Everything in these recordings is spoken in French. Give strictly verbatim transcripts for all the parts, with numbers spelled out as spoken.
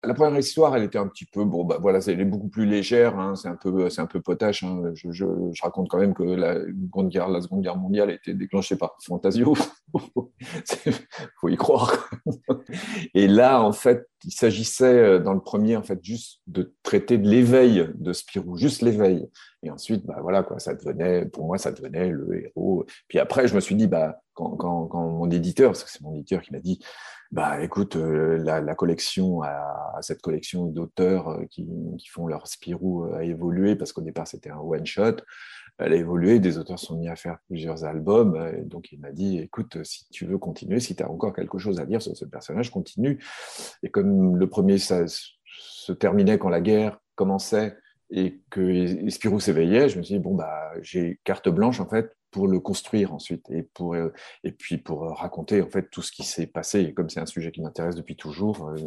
La première histoire, elle était un petit peu, bon, bah voilà, elle est beaucoup plus légère, hein, c'est un peu, c'est un peu potache. Hein, je, je, je, raconte quand même que la, Grande Guerre, la Seconde Guerre mondiale a été déclenchée par Fantasio. Il faut y croire. Et là, en fait, il s'agissait dans le premier, en fait, juste de traiter de l'éveil de Spirou, juste l'éveil. Et ensuite, bah voilà, quoi, ça devenait, pour moi, ça devenait le héros. Puis après, je me suis dit, bah, quand, quand, quand mon éditeur, parce que c'est mon éditeur qui m'a dit, bah, écoute, euh, la, la collection, a, cette collection d'auteurs euh, qui, qui font leur Spirou euh, a évolué, parce qu'au départ, c'était un one-shot. Elle a évolué, des auteurs sont mis à faire plusieurs albums. Euh, donc, il m'a dit, écoute, si tu veux continuer, si tu as encore quelque chose à dire sur ce personnage, continue. Et comme le premier, ça se terminait quand la guerre commençait et que Spirou s'éveillait, je me suis dit, bon, bah, j'ai carte blanche, en fait, pour le construire ensuite et, pour, euh, et puis pour raconter en fait tout ce qui s'est passé. Et comme c'est un sujet qui m'intéresse depuis toujours, euh,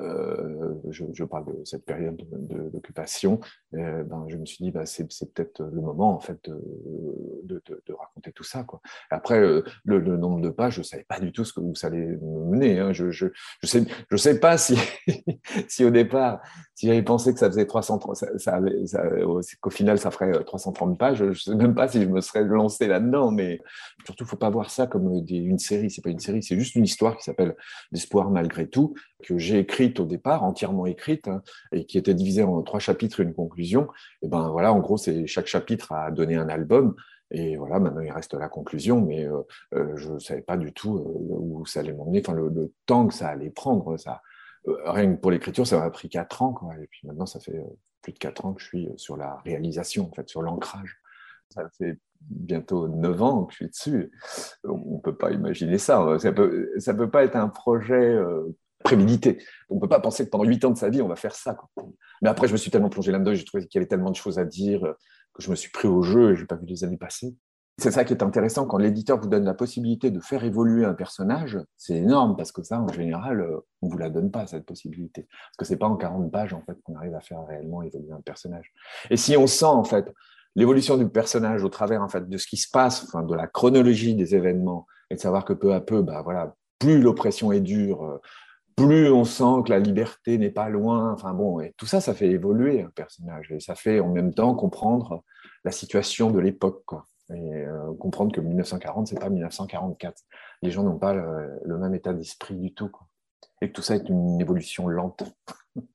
euh, je, je parle de cette période d'occupation, euh, ben, je me suis dit bah, c'est, c'est peut-être le moment en fait de, de, de, de raconter tout ça, quoi. Après, euh, le, le nombre de pages, je ne savais pas du tout ce que, où ça allait me mener. Hein. Je ne je, je sais, je sais pas si, si au départ, si j'avais pensé que ça faisait trois cents, ça, ça, ça, qu'au final ça ferait trois cent trente pages, je ne sais même pas si je me serais lancé là-dedans, mais surtout, il ne faut pas voir ça comme des, une série. Ce n'est pas une série, c'est juste une histoire qui s'appelle L'espoir malgré tout, que j'ai écrite au départ, entièrement écrite, hein, et qui était divisée en trois chapitres et une conclusion. Et ben voilà, en gros, c'est chaque chapitre a donné un album. Et voilà, maintenant il reste la conclusion, mais euh, euh, je ne savais pas du tout euh, où ça allait m'emmener, enfin le, le temps que ça allait prendre. Ça, euh, rien que pour l'écriture, ça m'a pris quatre ans, quoi. Et puis maintenant, ça fait euh, plus de quatre ans que je suis sur la réalisation, en fait, sur l'ancrage. Ça fait bientôt neuf ans que je suis dessus. On ne peut pas imaginer ça. Ça peut, ça peut pas être un projet euh, prémédité. On ne peut pas penser que pendant huit ans de sa vie, on va faire ça, quoi. Mais après, je me suis tellement plongé là-dedans, j'ai trouvé qu'il y avait tellement de choses à dire que je me suis pris au jeu et je n'ai pas vu les années passer. C'est ça qui est intéressant, quand l'éditeur vous donne la possibilité de faire évoluer un personnage, c'est énorme, parce que ça, en général, on ne vous la donne pas, cette possibilité. Parce que ce n'est pas en quarante pages, en fait, qu'on arrive à faire réellement évoluer un personnage. Et si on sent, en fait, l'évolution du personnage au travers, en fait, de ce qui se passe, enfin, de la chronologie des événements, et de savoir que peu à peu, bah, voilà, plus l'oppression est dure, plus on sent que la liberté n'est pas loin. Enfin bon, et tout ça, ça fait évoluer un personnage, et ça fait en même temps comprendre la situation de l'époque, quoi. Et euh, comprendre que mille neuf cent quarante, c'est pas mille neuf cent quarante-quatre. Les gens n'ont pas le, le même état d'esprit du tout, quoi. Et que tout ça est une évolution lente.